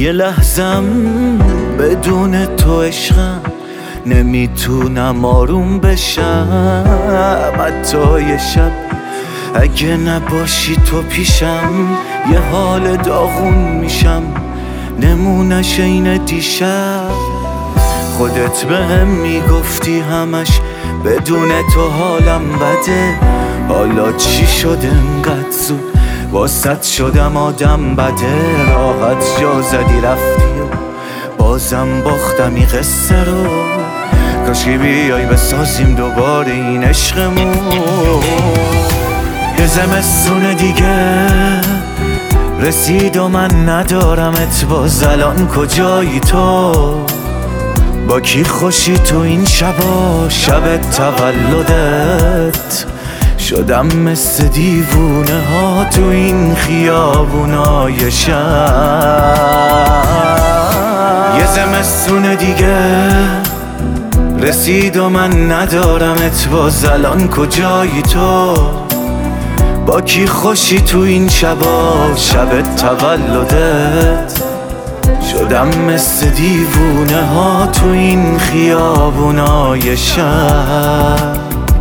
یه لحظم بدون تو عشقم، نمیتونم آروم بشم حتی یه شب. اگه نباشی تو پیشم یه حال داغون میشم، نمونش این دیشب. خودت بهم میگفتی همش بدون تو حالم بده، حالا چی شده انقدر زود واسط شدم آدم بده. راحت جا زدی رفتی و بازم باختم این قصه رو، کاشکی بیای بسازیم دوباره این عشقمون. یه زمستون دیگه رسید و من ندارمت، باز الان کجایی تو؟ با کی خوشی تو این شبا، شب تولدت؟ شدم مثل دیوونه ها تو این خیابونای شب. یه زمستون دیگه رسید و من ندارمت، باز الان کجایی تو؟ با کی خوشی تو این شبا، شب تولدت؟ شدم مثل دیوونه ها تو این خیابونای شب.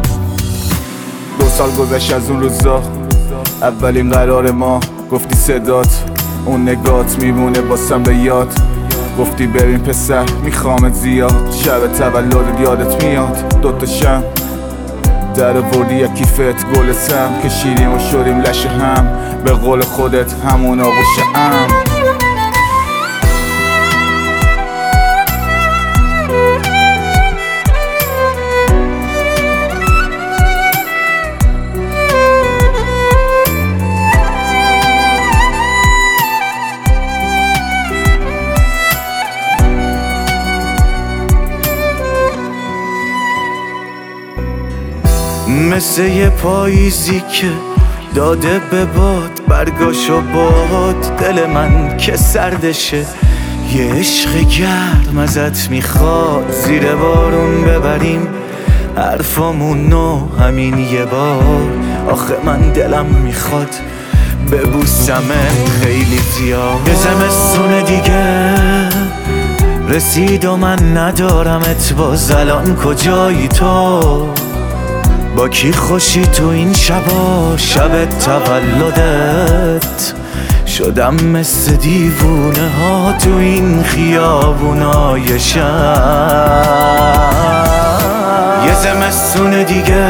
2 سال گذشت از اون روزا، اولین قرار ما. گفتی صدات اون نگات میمونه باسم به یاد. گفتی ببین پسر میخوامت زیاد، شب تولدت یادت میاد. 2 تا شم در آوردی یکی فت گلتم، کشیدیم و شدیم لشه هم، به قول خودت همون آغوشه ام. مثل یه پاییزی که داده به باد برگاشو باد، دل من که سردشه. یه عشق گرم ازت میخواد، زیر بارون ببریم حرفامونو همین یه بار. آخه من دلم میخواد ببوسمت خیلی زیاد. یه زمستون دیگه رسید و من ندارمت، باز الان کجایی تو؟ با کی خوشی تو این شبا، شب تولدت؟ شدم مثل دیوونه ها تو این خیابونای شب. یه زمستون دیگه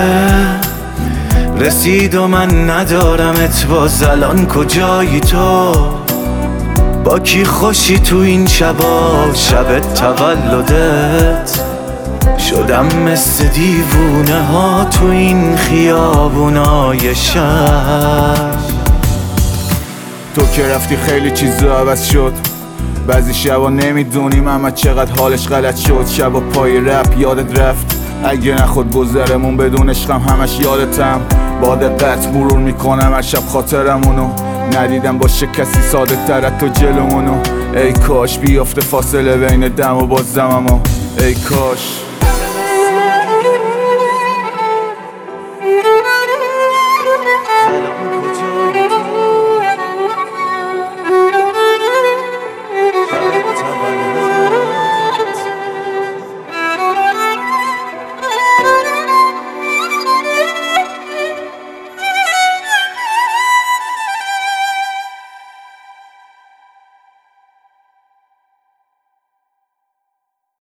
رسید و من ندارمت، باز الان کجایی تو؟ با کی خوشی تو این شبا، شب تولدت؟ شدم مثل دیوونه ها تو این خیابونای شب. تو که رفتی خیلی چیزا عوض شد، بعضی شبا نمیدونیم اما چقدر حالش غلط شد. شبا پای رپ یادت رفت، اگه نخود گذرمون بدون عشقم همش یادتم. با دقت مرور میکنم هر شب خاطرمونو، ندیدم باشه کسی ساده تر از تو جلومونو. ای کاش بیافته فاصله بین دم و باز دممو، ای کاش